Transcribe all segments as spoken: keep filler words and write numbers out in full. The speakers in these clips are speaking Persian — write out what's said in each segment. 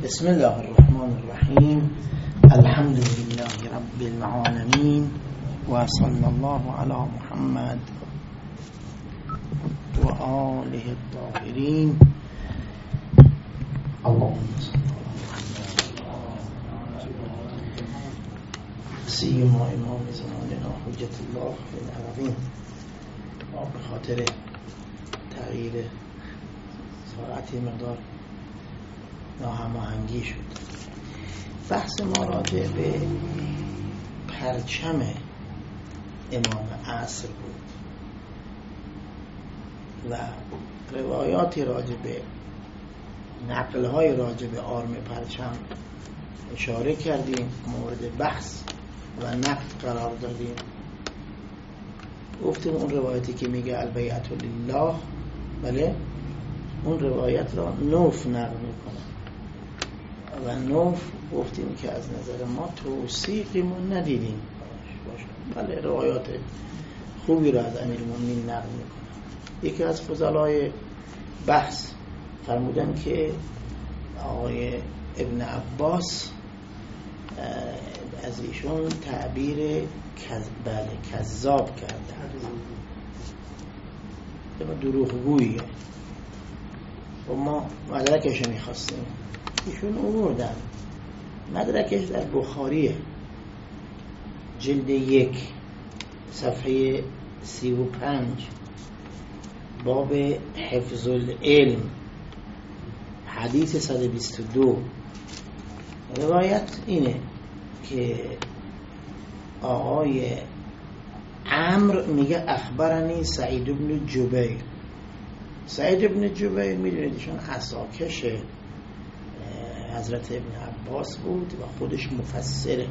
بسم الله الرحمن الرحیم. الحمد لله رب العالمین و صلی الله علی محمد و آله الطاهرین. اللهم صل سیما امام زماننا حجت الله فی الارضین. ما به خاطر تغییر ساعتی مقدار ناهماهنگی شد. بحث ما راجع به پرچم امام عصر بود و روایاتی راجع به نقل‌های راجع به آرم پرچم اشاره کردیم، مورد بحث و نقد قرار دادیم. گفتیم اون روایتی که میگه البیعة لله، بله، اون روایت را نوف نقل میکنه و نوف گفتیم که از نظر ما توثیقی ما ندیدیم باشه. بله، روایات خوبی را از امیرالمومنین نقل میکنه. یکی از فضلای بحث فرمودن که آقای ابن عباس از ایشون تعبیر کذ... بله کذاب کرده، دروغگوییه و ما مدرکش میخواستیم. ایشون آوردن مدرکش در بخاریه، جلد یک صفحه سی و پنج، باب حفظ العلم، حدیث صد و بیست و دو. روایت اینه که آقای عمرو میگه اخبرنی سعید بن جبیر. سعید بن جبیر میدونید ایشون عساکش حضرت ابن عباس بود و خودش مفسره.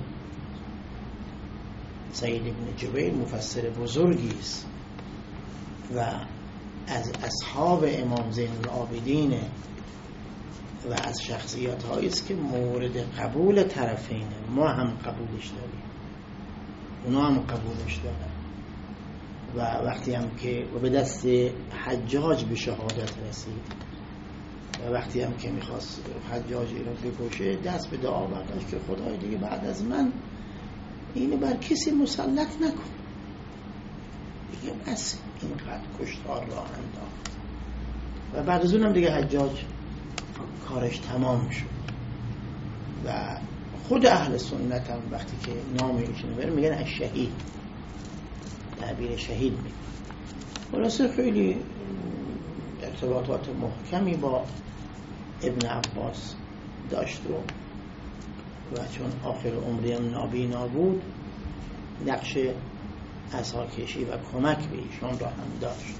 سعید بن جبیر مفسر بزرگی است و از اصحاب امام زین العابدین و از شخصیت هایی است که مورد قبول طرفینه. ما هم قبولش داریم، اونا هم قبولش دارن و وقتی هم که و به دست حجاج به شهادت رسید و وقتی هم که میخواست حجاجی رو بکشه دست به دعا برداشت که خدای دیگه بعد از من اینو بر کسی مسلط نکن دیگه، بس اینقدر کشتار راه انداخت و بعد از اونم دیگه حجاج کارش تمام شد و خود اهل سنت هم وقتی که نام ایشون بره میگن از شهید، تعبیر شهید میگن. خلاصه خیلی ارتباطات محکمی با ابن عباس داشت و و چون آخر عمری هم نابینا بود نقش عصاکشی و کمک به ایشان را هم داشت.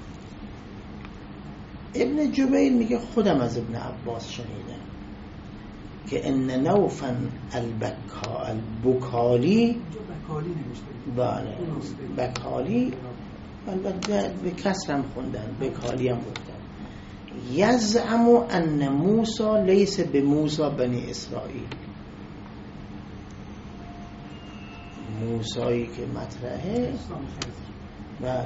ابن جبیر میگه خودم از ابن عباس شنیدم که ان نوفا البکا البکالی بله بکالی، البته به کسرم خوندن، بکالی هم گفتن، یزعم ان موسی لیس به موسی بنی اسرائیل. موسایی که مطرحه بله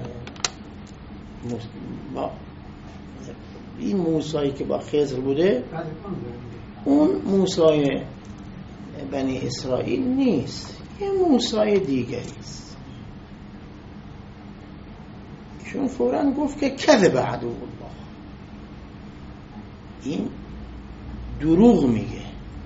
با این موسایی که با خضر بوده اون موسای بنی اسرائیل نیست، یه موسای دیگری است. ایشون فوراً گفت که کذب عدو الله، این دروغ میگه.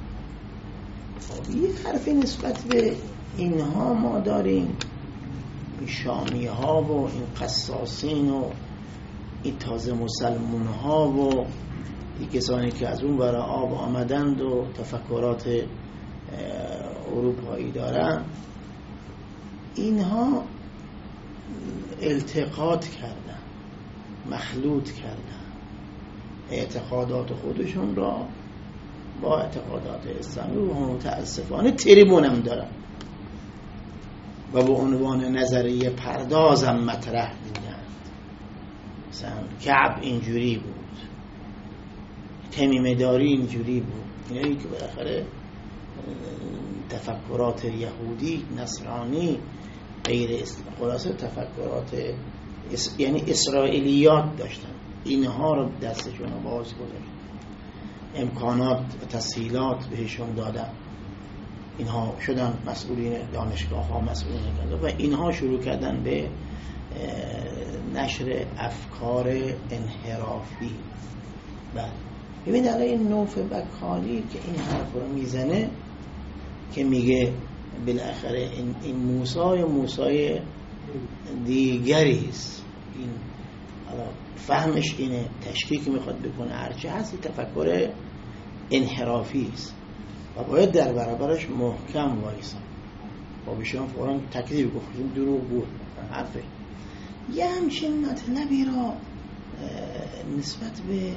یه حرفی نسبت به اینها ما داریم، این شامی ها و این قصاصین و این تازه مسلمون ها و این کسانی که از اون برای آب آمدند و تفکرات اروپایی دارن، اینها التقاط کردن، مخلوط کردن اعتقادات خودشون را با اعتقادات اسلامی و متاسفانه تریبون هم دارن و به عنوان نظریه پردازم مطرح بودن. مثلا کعب اینجوری بود، تمیم داری اینجوری بود، یعنی که بالاخره تفکرات یهودی، نصرانی، غیر خلاصه تفکرات اس... یعنی اسرائیلیات داشتن، اینها رو دستشون رو باز گذاشتن امکانات و تسهیلات بهشون دادن، اینها شدن مسئولین دانشگاه ها، مسئولین و اینها شروع کردن به نشر افکار انحرافی. بله ببین در این نوف بکالی که این حرف رو میزنه که میگه بالاخره این, این موسی موسی دیگری است، این فهمش اینه، تشکیک میخواد بکنه، هرچه هست تفکر انحرافی است و باید در برابرش محکم وایسا. با بشیان فوران تکذیب گفتیم دروغ بود حرفه. یه همچین مطلبی را نسبت به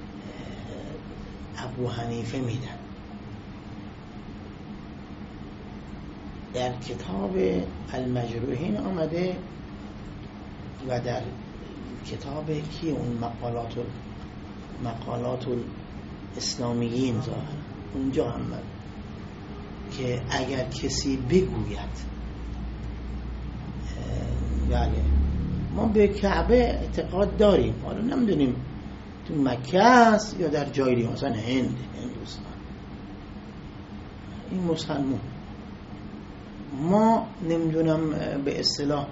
ابو حنیفه میدن. در کتاب المجروحین آمده و در کتاب کی اون مقالات مقالات الاسلامیین ظاهر اونجا هم من که اگر کسی بگوید بله ما به کعبه اعتقاد داریم، حالا نمیدونیم تو مکه است یا در جای دیگه، مثلا هند، هندوستان، این مسلمان، ما نمیدونم به اصطلاح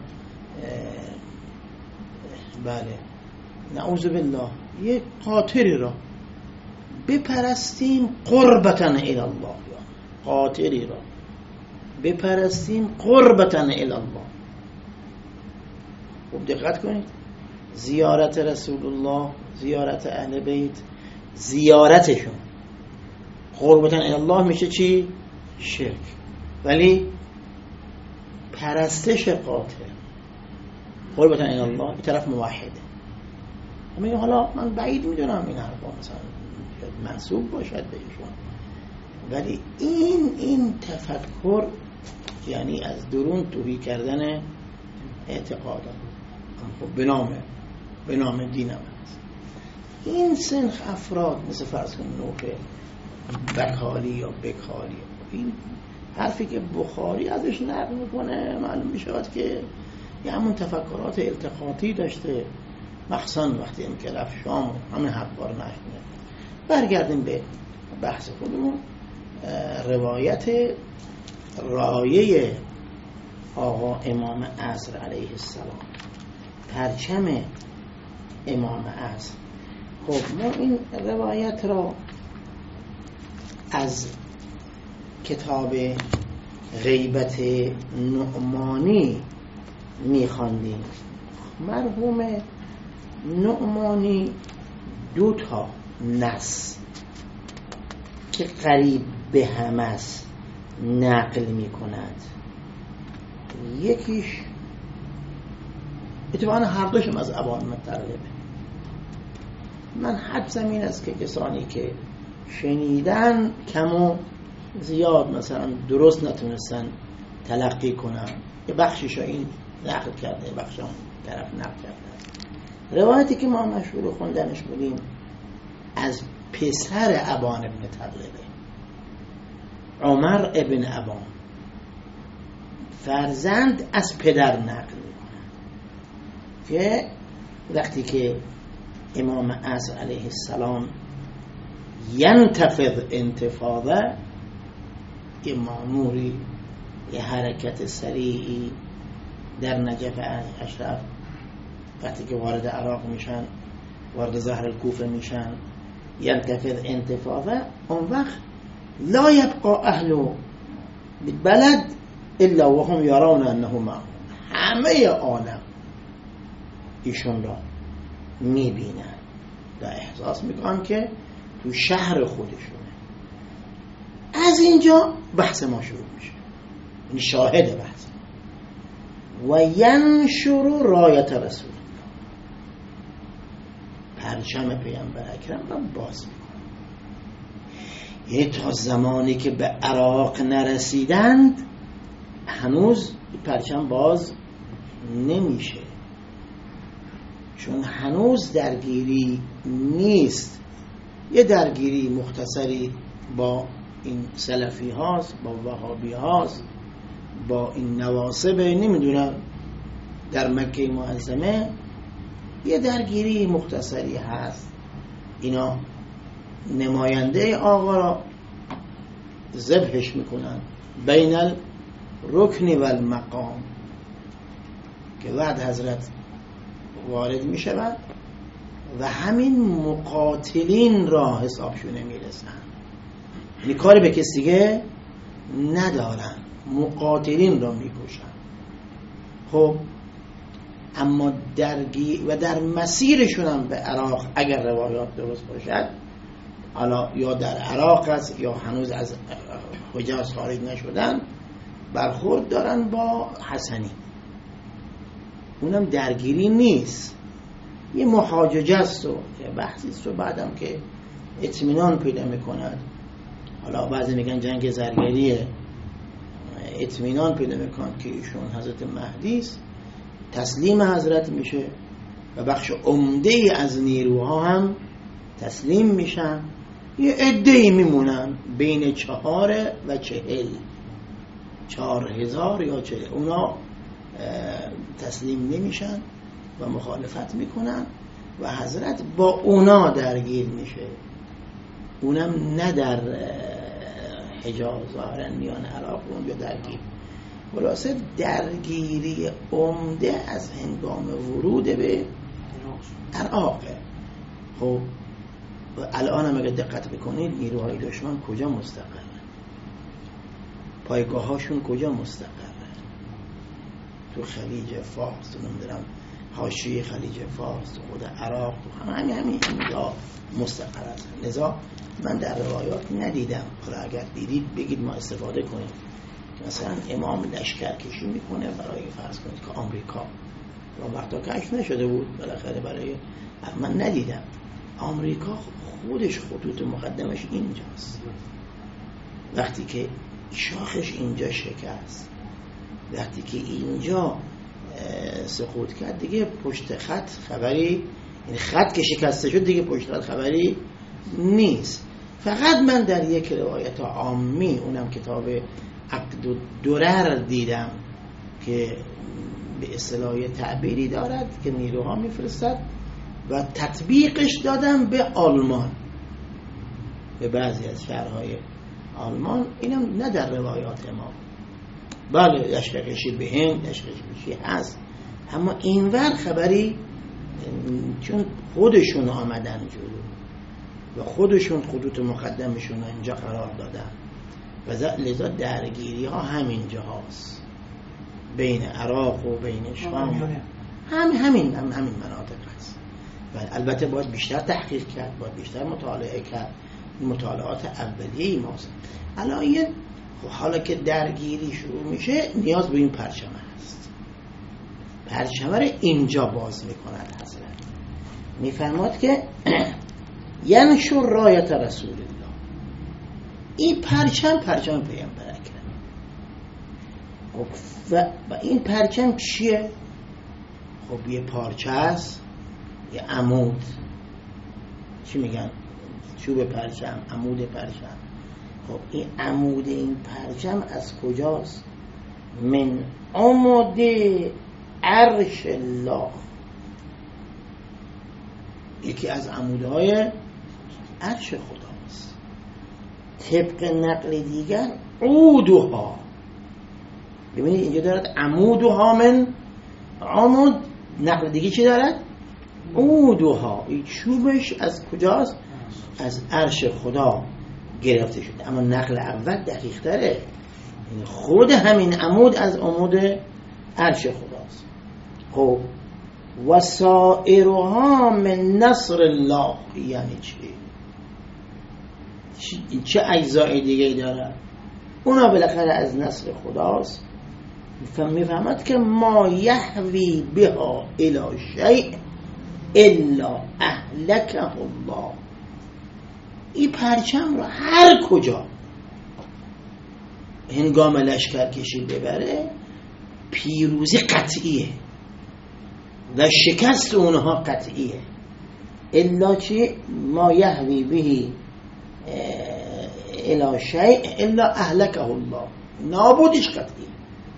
بله نعوذ بالله یک قاطری را بپرستیم قربتاً الی الله، قاطری را بپرستیم قربتاً الی الله. خوب دقت کنید، زیارت رسول الله، زیارت اهل بیت، زیارتشون قربتاً الی الله میشه چی؟ شرک. ولی پرستش قاطر قربتاً الی الله این طرف موحده. میگه حالا من بعید میدونم این حرفا مثلا منسوب باشد بهشون، ولی این این تفکر یعنی از درون توهی کردن اعتقادات خب به نام به نام دین هم هست. این سنخ افراد مثل فرض کن نوح بکالی یا بکالی، این حرفی که بخاری ازش نقل میکنه معلوم میشود که یه همون تفکرات التقاطی داشته، مخصوصا وقتی هم که رفت شام همین حرفا رو نشنه. برگردیم به بحث خودمون. روایت رایه آقا امام عصر علیه السلام، پرچم امام عصر. خب ما این روایت را از کتاب غیبت نعمانی میخواندیم. مرحوم نعمانی دو تا نص که قریب به هم است نقل می کند. یکیش اتفاقا هر دوشم از ابان مطلبه. من حدسم این است که کسانی که شنیدن کم و زیاد مثلا درست نتونستن تلقی کنن، یه بخشیشا این نقل کرده، بخشا اون طرف نقل کرده. روایتی که ما مشهور خوندنش بودیم از پسر ابان ابن تغلبه، عمر ابن ابان، فرزند از پدر نقل میکنه که وقتی که امام عصر علیه السلام ینتفض انتفاضه، یه ماموری، یه حرکت سریعی در نجف اشرف وقتی که وارد عراق میشن، وارد ظهر الکوفه میشن، ینتفض انتفاضه، اون وقت لا یبقى اهل بلد الا وهم یرون انه معهم، همه عالم ایشون را میبینن و احساس میکنن که تو شهر خودشونه. از اینجا بحث ما شروع میشه، این شاهد بحث. و ینشر رایت رسول الله، پرچم پیامبر اکرم را باز میکنه. یعنی تا زمانی که به عراق نرسیدند هنوز پرچم باز نمیشه، چون هنوز درگیری نیست. یه درگیری مختصری با این سلفی هاست، با وهابی هاست، با این نواصب، نمیدونم در مکه معظمه یه درگیری مختصری هست. اینا نماینده آقا را ذبحش میکنن بین الرکن و المقام، که بعد حضرت وارد میشوند و همین مقاتلین را حسابشونه میرسن، یعنی کاری به کسی دیگه ندارن، مقاتلین را میکشن. خب اما درگی و در مسیرشون هم به عراق اگر روایات درست باشد، حالا یا در عراق است یا هنوز از حجاز خارج نشدن، برخورد دارن با حسنی. اونم درگیری نیست، یه محاججه است و یه بحثی است و بعدم که اطمینان پیدا میکند. حالا بعضی میگن جنگ زرگریه، اطمینان پیدا میکند که ایشون حضرت مهدی است، تسلیم حضرت میشه و بخش عمده از نیروها هم تسلیم میشن. یه عده‌ای میمونن بین چهار و چهل، چهار هزار یا چهل، اونا تسلیم نمیشن و مخالفت میکنن و حضرت با اونا درگیر میشه. اونم نه در حجاز ظاهرا میان عراق اون یا درگیر. خلاصه درگیری عمده از هنگام ورود به عراقه. خب الان هم اگه دقت بکنید نیروهای دشمن کجا مستقرن، پایگاه هاشون کجا مستقرن؟ تو خلیج فارس، تو نمیدونم حاشیه خلیج فارس، تو خود عراق، تو همین همین اینجا مستقر هستن. لذا من در روایات ندیدم، حالا اگر دیدید بگید ما استفاده کنیم، که مثلا امام لشکر کشی میکنه برای فرض کنید که آمریکا، و وقتا کشف نشده بود بالاخره، برای من ندیدم. آمریکا خودش خطوط مقدمش اینجاست، وقتی که شاخش اینجا شکست، وقتی که اینجا سقوط کرد، دیگه پشت خط خبری، یعنی خط که شکسته شد دیگه پشت خط خبری نیست. فقط من در یک روایت عامی، اونم کتاب عقد و درر دیدم که به اصطلاح تعبیری دارد که نیروها میفرستد و تطبیقش دادم به آلمان، به بعضی از شهرهای آلمان. اینم نه در روایات ما، بله لشکرکشی به هند، لشکرکشی هست، اما اینور خبری، چون خودشون آمدن جلو و خودشون خطوط مقدمشون رو اینجا قرار دادن و لذا درگیری ها همین جاهاست، بین عراق و بین شام، هم همین هم همین مناطق هست. و البته باید بیشتر تحقیق کرد، باید بیشتر مطالعه کرد، مطالعات اولیه ماست. الان حالا که درگیری شروع میشه، نیاز به این پرچمه هست. پرچمه رو اینجا باز میکند حضرت، میفرماد که ینشر رایت رسول الله. این پرچم پرچم پیامبر اکرم. و این پرچم چیه؟ خب یه پارچه است، یه عمود، چی میگن؟ چوب پرچم، عمود پرچم. خب این عمود این پرچم از کجاست؟ من عمود عرش الله، یکی از عمودهای عرش خداست. طبق نقل دیگر عودها، ببینید اینجا دارد عمودها من عمود، نقل دیگه چی دارد؟ عودها. این چوبش از کجاست؟ از عرش خدا گرفته شده. اما نقل اول دقیق تره، یعنی خود همین عمود از عمود عرش خداست. خب وسائرها من نصر الله، یعنی چی؟ چه اجزای دیگه داره؟ اونا بالاخره از نصر خداست. میفهمد که ما یحوی بها الی شیء الا اهلکه الله. این پرچم را هر کجا هنگام لشکر کشی ببره، پیروزی قطعیه و شکست اونها قطعیه. الا چی؟ ما یحوی بهی الی شیء الا اهلکه الله، نابودش قطعیه.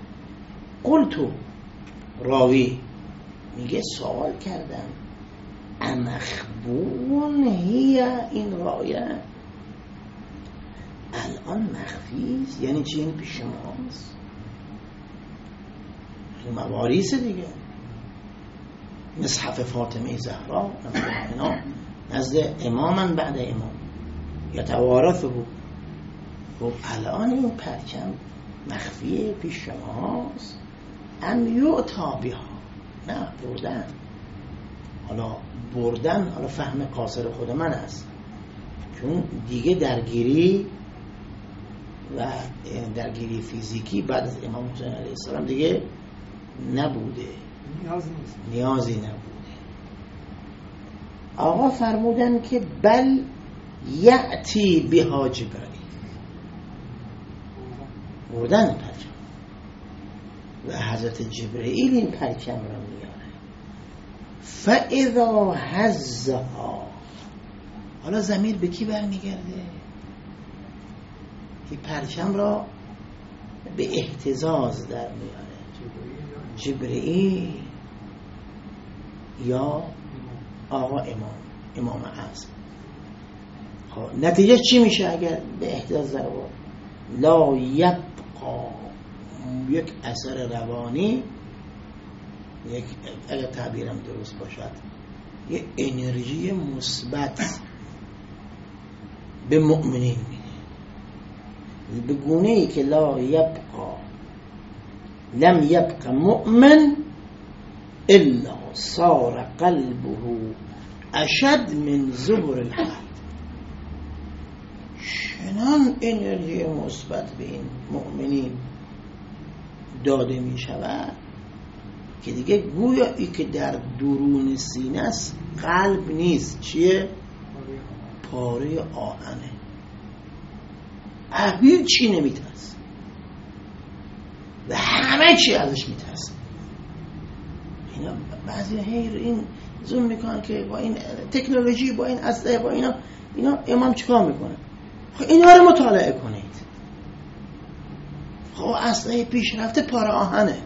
قلتو، راوی میگه سوال کردم امخبون هی این غایه الان مخفیست. یعنی چی؟ این پیش ماست، این مواریث دیگه، مصحف فاطمه زهرا اینا نزد امامن بعد امام یتوارث بود. خب الان این پرچم مخفی پیش شماست. ام یعطا بها، نه بردن. حالا بردن حالا فهم قاصر خود من است، چون دیگه درگیری و درگیری فیزیکی بعد از امام حسین علیه السلام دیگه نبوده، نیازی نیست، نیازی نبوده. آقا فرمودن که بل یأتی بها جبرائیل، بردن پرچم و حضرت جبرائیل این پرچم را میاره. فاذا هزها، حالا ضمیر به کی برمیگرده؟ این پرچم را به اهتزاز در میاره جبرائیل یا آقا امام امام اعظم. خب نتیجه چی میشه اگر به اهتزاز در آورد؟ لا یبقا، یک اثر روانی، یک اگر تعبیرم درست باشد یک انرژی مثبت به مؤمنین میده، به گونه ای که لا یبقا لم یبقى مؤمن الا صار قلبه اشد من زبر الحدید. چنان انرژی مثبت به این مؤمنین داده می شود که دیگه گویا ای که در درون سینه است قلب نیست، چیه؟ پاره آهنه، هیچ چی نمیترس و همه چی ازش میترسه. اینا بعضی هی این زوم میکنن که با این تکنولوژی، با این اسلحه، با اینا اینا امام چیکار میکنه؟ خب اینا رو مطالعه کنید. خب اسلحه پیشرفته پاره آهنه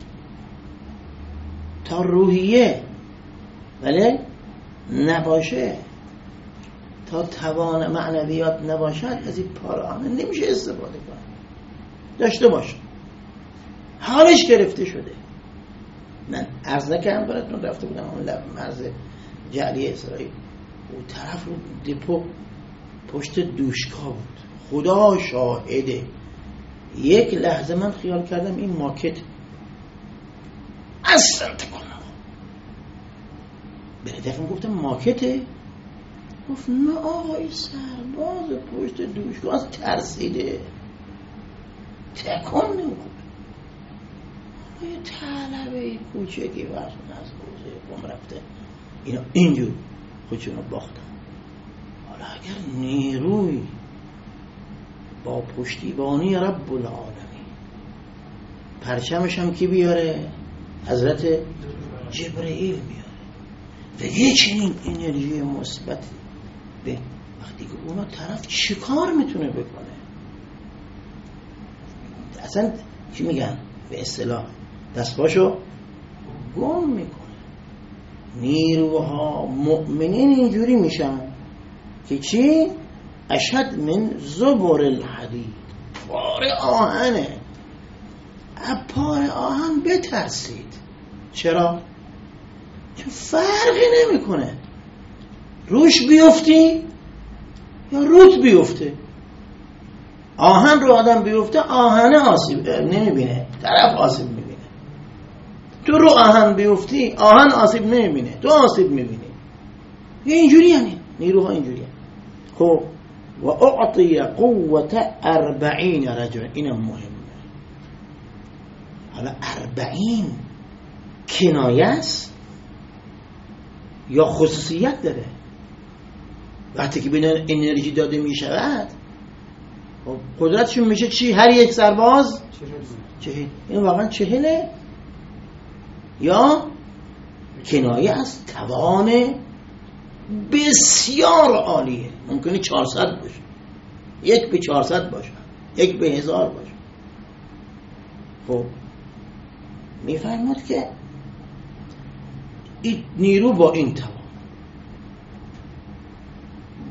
تا روحیه ولی نباشه، تا توان معنویات نباشد از این پاره آهنه نمیشه استفاده کنه. داشته باشه، حالش گرفته شده. من عرض نکردم براتون، رفته بودم اون لب مرز جعلی اسرائیل، اون طرف رو دپو پشت دوشکا بود، خدا شاهده یک لحظه من خیال کردم این ماکت اصلا تکانم. به ردفم گفتم ماکته؟ گفت نه آقا این سرباز پشت دوشکا از ترسیده تکان نمیخوره. یه طلبه کوچکی واسه از حوزه قم رفته اینا اینجور خودشونو باختن. حالا اگر نیروی با پشتیبانی رب العالمین، پرچمش هم کی بیاره؟ حضرت جبرائیل بیاره و یه چنین انرژی مثبت به وقتی که اونا طرف چی کار میتونه بکنه؟ اصلا چی میگن به اصطلاح دستباشو گم میکنه. نیروها مؤمنین اینجوری میشن که چی؟ اشد من زبر الحدید، پاره آهنه. از پاره آهن بترسید. چرا؟ چون فرقی نمیکنه روش بیفتی یا روت بیفته. آهن رو آدم بیفته آهنه آسیب نمیبینه، طرف آسیب میبینه. تو رو آهن بیفتی آهن آسیب نمیبینه، تو آسیب میبینی. یه اینجوری یعنی نیروها اینجوری هست. خب و اعطی قوت اربعین رجل، اینم مهمه. حالا اربعین کنایه است یا خصوصیت داره؟ وقتی که به انرژی داده می شود قدرتشون میشه چی؟ هر یک سرباز چهل. این واقعا چهله یا کنایه از توان بسیار عالیه. ممکنه چهارصد باشه، یک به چهارصد باشه، یک به هزار باشه. خب میفرماد که این نیرو با این توان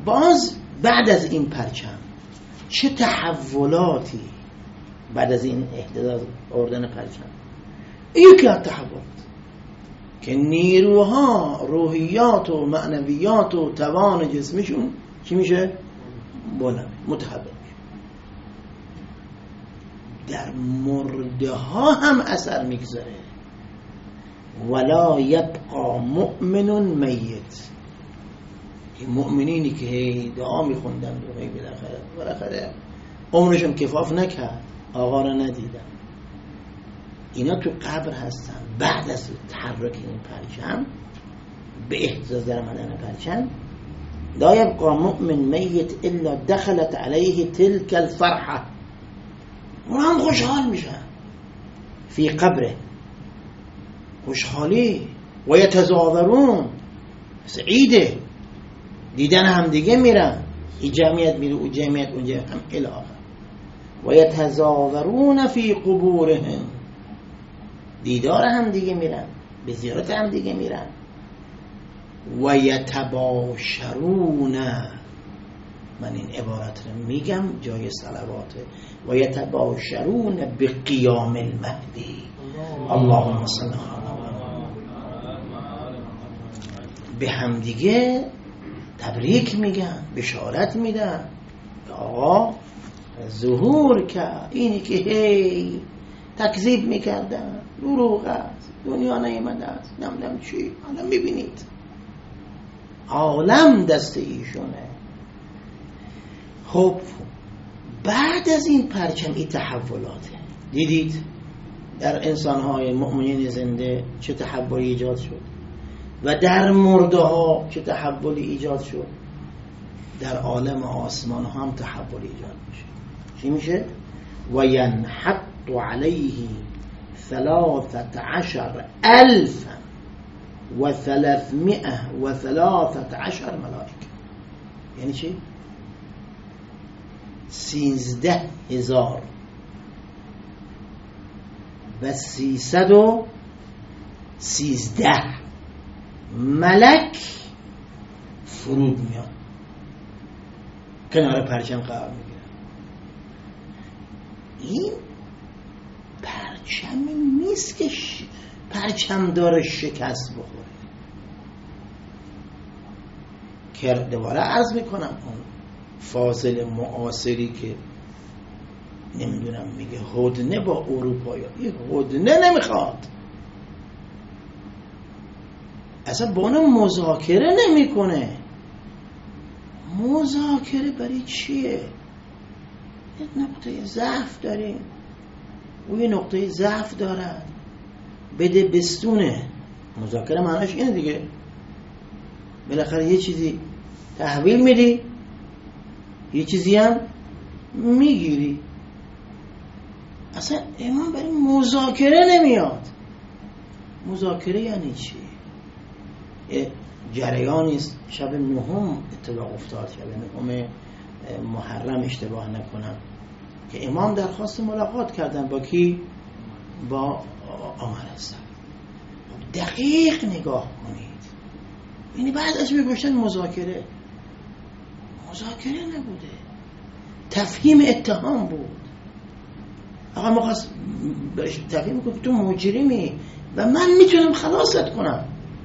باز بعد از این پرچم چه تحولاتی بعد از این احتجاج آوردن پرچم؟ یکی از تحولات که نیروها روحیات و معنویات و توان جسمشون چی میشه؟ بلند متحول میشه. در مرده ها هم اثر میگذاره. ولا یبقى مؤمن میت. این مؤمنینی که هی دعا میخوندن و هی بالاخره بالاخره عمرشون کفاف نکرد، آقا رو ندیدن، اینا تو قبر هستن. بعد از تحرک این پرچم به اهتزاز در آمدن پرچم، لا یبقى مؤمن میت الا دخلت علیه تلک الفرحه، اون هم خوشحال میشن فی قبره، خوشحالی و یتزاورون، سعیده، دیدن هم دیگه میرن، این جمعیت میره اون جمعیت اون جمعیت هم الی آخر. و یتزاورون فی قبورهم، دیدار هم دیگه میرن، به زیارت هم دیگه میرن. و یتباشرون، من این عبارت رو میگم جای صلواته، و یتباشرون به قیام المهدی. اللهم صل علی محمد. به هم دیگه تبریک میگن، بشارت میدن که آقا ظهور کرد، اینی که هی تکذیب میکردن، دروغ است، دنیا نیامده است، نمیدونم چی، حالا میبینید عالم دست ایشونه. خب بعد از این پرچم این تحولاته، دیدید در انسانهای مؤمنین زنده چه تحولی ایجاد شد و در مرده ها چه تحولی ایجاد شد. در عالم آسمان ها هم تحولی ایجاد میشه. چی میشه؟ و ینحط علیه ثلاثت عشر الفا و ثلاثمئه و ثلاثت عشر ملائکه. یعنی چی؟ سیزده هزار و سیصد و سیزده ملک فرود میاد، کنار پرچم قرار میگیرن. این پرچمی نیست که ش... پرچم داره شکست بخوره. که دوباره عرض میکنم اون فاضل معاصری که نمیدونم میگه هدنه با اروپایی، این هدنه نمیخواد، اصلا با اون مذاکره نمیکنه. مذاکره برای چیه؟ یک نقطه ضعف داریم، او یه نقطه ضعف دارد، بده بستونه. مذاکره معناش اینه دیگه، بالاخره یه چیزی تحویل میدی، یه چیزی هم میگیری. اصلا امام برای مذاکره نمیاد. مذاکره یعنی چی؟ جریانی است شب نهم اتفاق افتاد، شب نهم محرم اشتباه نکنم، که امام درخواست ملاقات کردن با کی؟ با عمر هستن. دقیق نگاه کنید، یعنی بعد از میگوشتن مذاکره، مذاکره نبوده، تفهیم اتهام بود. آقا مخواست برش تفهیم کنم تو مجرمی و من میتونم خلاصت کنم،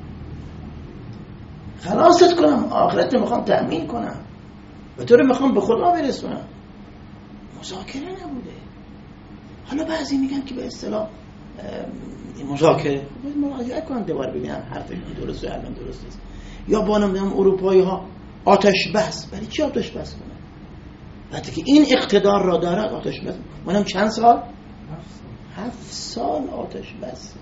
خلاصت کنم، آخرت میخوام تأمین کنم و تو رو میخوام به خدا برسونم. مذاکره نبوده. حالا بعضی میگن که به اصطلاح مذاکره، باید مراجعه کنم دوباره ببینم حرفش درسته یا درست نیست. یا با نمیدونم اروپایی ها آتش بس، برای چی آتش بس کنن؟ وقتی که این اقتدار را دارد آتش بس. منم چند سال؟ هفت سال آتش بس.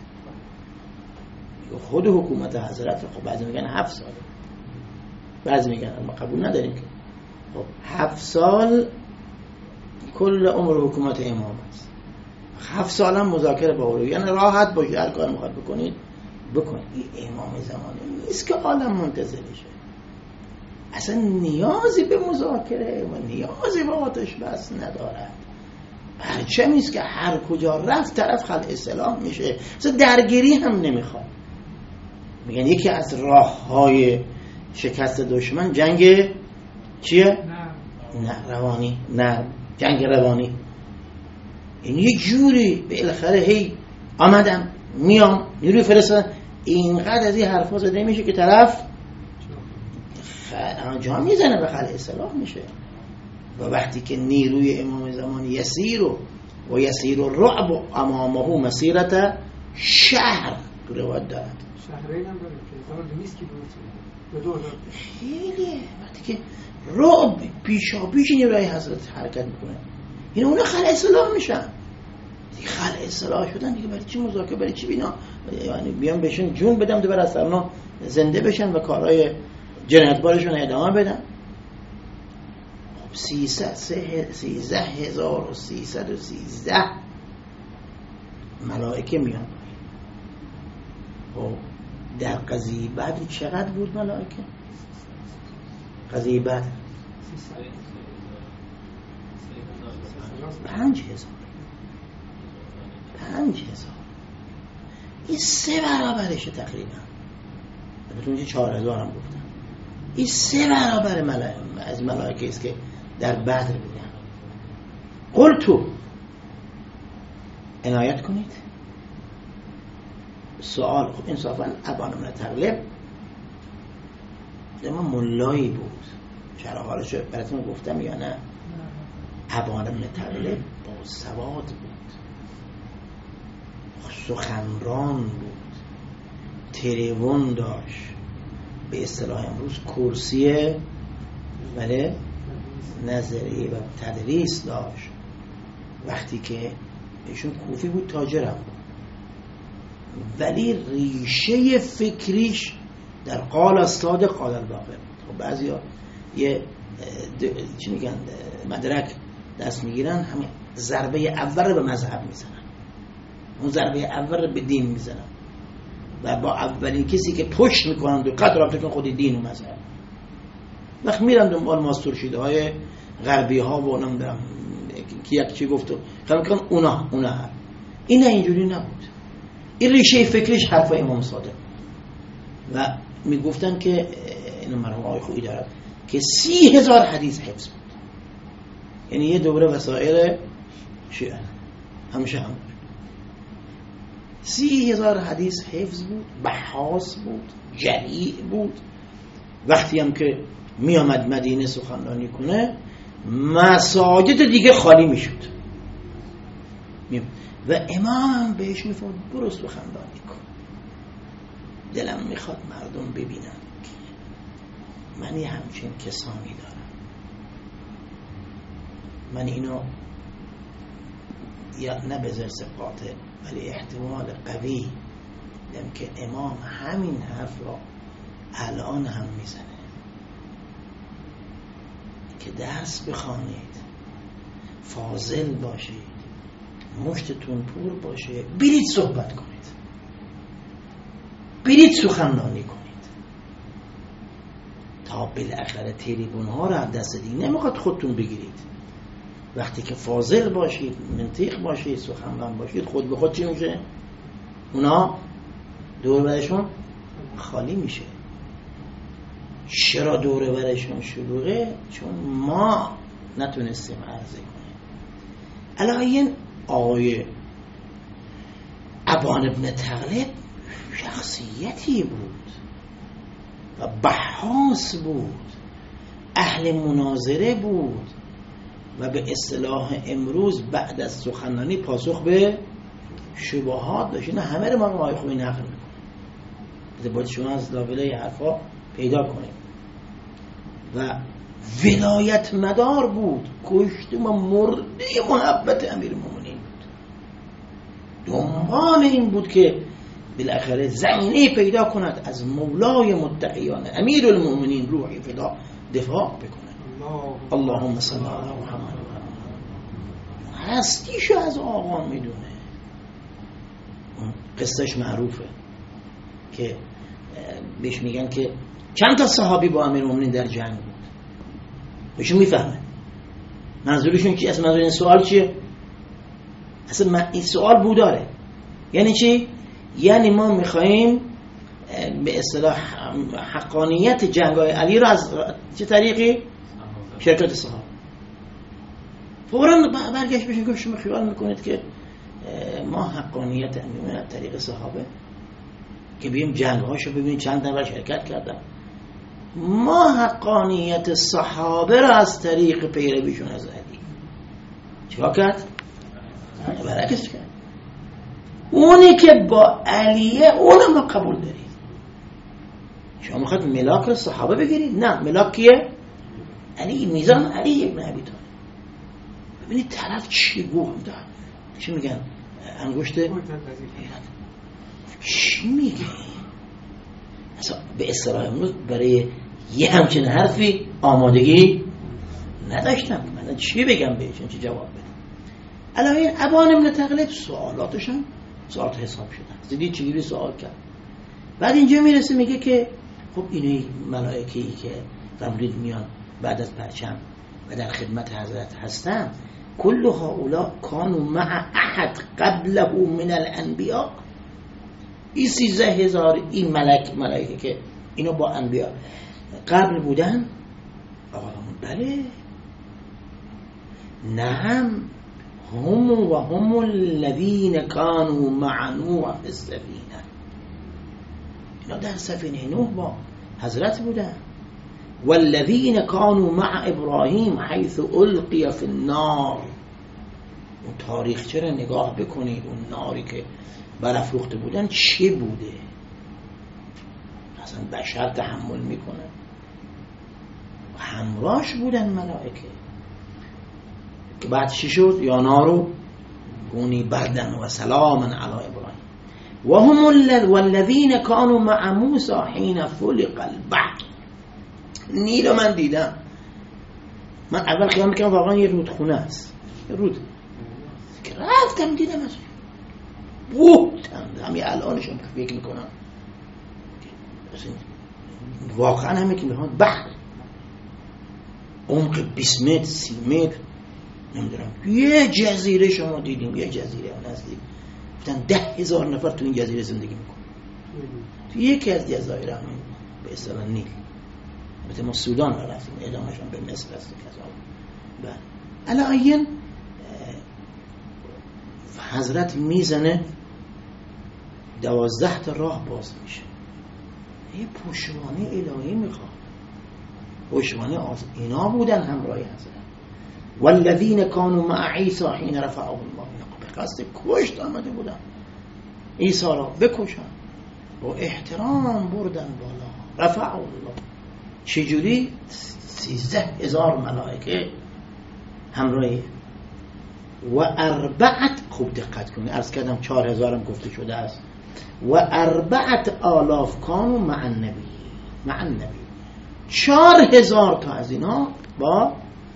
خود حکومت حضرت، خب بعضی میگن هفت سال، بعضی میگن ما قبول نداریم که. خب هفت سال کل عمر حکومت امام است. هفت سال هم مذاکره با اولو، یعنی راحت باشید، هر کار میخواد بکنید بکنید. این امام زمانه نیست که عالم منتظر شه. اصلا نیازی به مذاکره و نیازی به آتش بس ندارد. پرچمی است که هر کجا رفت طرف خلع اصلاح میشه، اصلا درگیری هم نمیخواد. میگن یکی از راههای شکست دشمن جنگ چیه؟ نه نه روانی، نه جنگ روانی. این یه جوری بالاخره هی آمدم میام نیروی فرستادم، اینقدر از این حرفا زده میشه که طرف جا میزنه به خلع اصلاح میشه. و وقتی که نیروی امام زمان یسیر و و یسیر و رعب و امامه مسیرت شهر روایت دارد. شهرین هم داره که زمان نیست که بود خیلی وقتی که رعب پیشا پیش نیروی حضرت حرکت میکنه، این اونا خلع اصلاح میشن دیگه. خلع اصلاح شدن دیگه برای چی مذاکره، برای چی بینا یعنی بیان بهشون جون بدم دوباره از اونا زنده بشن و کارهای جنایتبارشون ادامه بدن. خب سیزده هزار و سیصد و سیزده ملائکه میان. خب در قضیه بعد چقدر بود ملائکه؟ قضیه بعد پنج هزار پنج هزار این سه برابرشه تقریبا. بهتون چه چهار هزار هم گفتم. این سه برابر ملائکه از ملائکه است که در بدر بودن. قلتو عنایت کنید سوال. خب انصافا ابان بن تغلب اما ملایی بود، چرا حالشو براتون گفتم یا نه؟ ابان بن تغلب با سواد بود، سخنران بود، تریبون داشت، به اصطلاح امروز کرسی ولی نظری و تدریس داشت. وقتی که ایشون کوفی بود تاجرم بود، ولی ریشه فکریش در قال استاد قال الباقر بود. خب بعضیا یه چی میگن مدرک دست میگیرن، همین ضربه اول رو به مذهب میزنن، اون ضربه اول رو به دین میزنن و با اولین کسی که پشت میکنن دو قطع رابطه کن خودی دین و مذهب. وقت میرن دنبال ماسترشیده های غربی ها و نمیدونم کی یک چی گفت و خیلی کن اونا اونا هر این اینجوری نبود. این ریشه فکرش حرف امام صادق و میگفتن که این مرحوم آقای خویی دارد که سی هزار حدیث حفظ بود. یعنی یه دوره وسائل شیعه همیشه هم سی هزار حدیث حفظ بود، بحاث بود، جریع بود. وقتی هم که می آمد مدینه سخنرانی کنه مساجد دیگه خالی می شد و امام بهش می فرمود برو سخنرانی کن، دلم می خواد مردم ببینن من یه همچین کسانی دارم. من اینو یا نه به زرس قاطع ولی احتمال قوی دیم که امام همین حرف را الان هم میزنه که درس بخوانید، فاضل باشید، مشتتون پور باشه، برید صحبت کنید، برید سخنرانی کنید تا بالاخره تریبون ها را از دست دین نمیخواد خودتون بگیرید. وقتی که فاضل باشید، منطق باشید، سخنران باشید، خود به خود چی میشه؟ اونا دور برشون خالی میشه. چرا دور برشون شلوغه؟ چون ما نتونستیم عرضه کنیم. علاوه آقای ابان ابن تغلب شخصیتی بود و بحاث بود، اهل مناظره بود و به اصطلاح امروز بعد از سخنرانی پاسخ به شبهات داشت. نه همه رو ما آقای خویی نقل میکنه، باید شما از لابلای حرفا پیدا کنیم. و ولایت مدار بود، کشته و مرده محبت امیر المومنین بود. دنبال این بود که بالاخره زمینه پیدا کند از مولای متقیان امیر المومنین روحی فدا دفاع بکنه. اللهم صل علی محمد. هستیشو از آقا میدونه. قصهش معروفه که بهش میگن که چند تا صحابی با امیر المومنین در جنگ بود، بهشون میفهمه منظورشون چی. اصلا منظور این سوال چیه؟ اصلا این سوال بوداره یعنی چی؟ یعنی ما میخواییم به اصطلاح حقانیت جنگای علی رو از چه طریقی؟ شرکت صحابه. فوراً برگشت بشین گفت شما خیال میکنید که ما حقانیت میمونه از طریق صحابه که بیم جنگ هاشو ببینید چند نفر شرکت کردن؟ ما حقانیت صحابه را از طریق پیرویشون از علی چرا کرد؟ برعکس کرد. اونی که با علیه اونم ما قبول دارید. شما میخواد ملاک رو صحابه بگیرید؟ نه، ملاک کیه؟ علی، میزان علی ابن ابی طالب. ببینید طرف چی گفت، چی میگن؟ انگشت چی میگه؟ اصلا به اصطلاح امروز برای یه همچین حرفی آمادگی نداشتم. من چی بگم بهشون، چی جواب بدم؟ علاوه ابان ابن تغلب سوالاتشون سوالات حساب شدن. زیدی چجوری سوال کرد. بعد اینجا میرسه میگه که خب اینه ملائکه‌ای که فرمودید میان بعد از پرچم و در خدمت حضرت هستن، کل هؤلاء کانوا مع احد قبله من الانبیاء. این سیزده هزار این ملک ملائکه که اینو با انبیاء قبل بودن. آقایون بله، نعم، هم و هم الذین کانوا مع نوح فی السفینه. اینا در سفینه نوح با حضرت بودن. والذین کانوا مع ابراهیم حیث القی فی النار. اون تاریخچه رو نگاه بکنید، اون ناری که برافروخته بودن چی بوده؟ اصلا بشر تحمل میکنه؟ همراهش بودن ملائکه که بعد چی شد؟ یا نارو کونی بردن و سلاما علی ابراهیم و هم والذین کانوا مع موسی حین فلق البحر. نیل من دیدم. من اول خیال میکنم واقعا یه رودخونه است، یه رود که رفتم دیدم از بودم همین الانشم که فکر میکنم واقعا همه که میخوان بحر عمق بیست متر سی متر نمیدونم. یه جزیره شما دیدیم، یه جزیره نزدیک گفتن ده هزار نفر تو این جزیره زندگی میکنن، تو یکی از جزایر همین به اصطلاح نیل. البته ما سودان را رفتیم، ادامهشون به مصر است کذا. بله الان حضرت میزنه دوازده تا راه باز میشه. یه پشتوانه الهی میخواد، پشتوانه آز اینا بودن همراه حضرت. والذین کانوا مع عیسی حین رفعه الله. به قصد کشت آمده بودن عیسی را، بکشن، با احترام بردن بالا. رفعه الله چجوری؟ سیزده هزار ملائکه همراه و اربعت، خوب دقت کنید، عرض کردم چهار هزار هم گفته شده است. و اربعت آلاف کانوا مع النبی، مع النبی چهار هزار تا از اینا با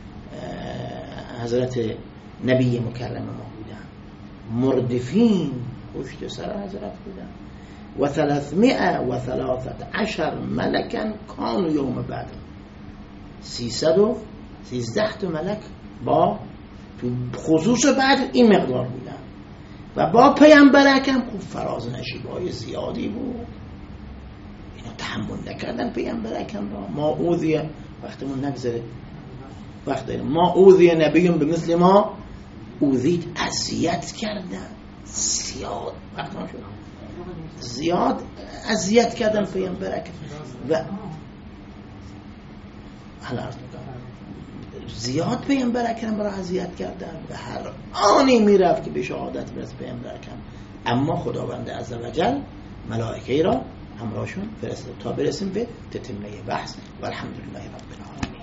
حضرت نبی مکرم ما بودن. مردفین پشت سر حضرت بودن. و ثلاثمائه و ثلاثت عشر ملکن کانوا یوم بعد. سیصد و سیزده تا ملک با تو خصوص بعد این مقدار بودن و با پیامبر اکرم خوب فراز نشیبای زیادی بود. اینا تحمل نکردن پیامبر اکرم را. ما اوذیه وقتمون نگذره وقت داریم. ما اوذیه نبیون به مثل ما اوذید، اذیت کردن زیاد، وقت ما شد زیاد اذیت کردن پیامبر اکرم و حالا عرض میکنم زیاد پیامبر اکرم را اذیت کردن و هر آنی میرفت که به شهادت برسه پیامبر اکرم. اما خداوند عزوجل ملائکه را همراهشون فرستاد تا برسیم به تتمه بحث. و الحمدلله رب العالمین.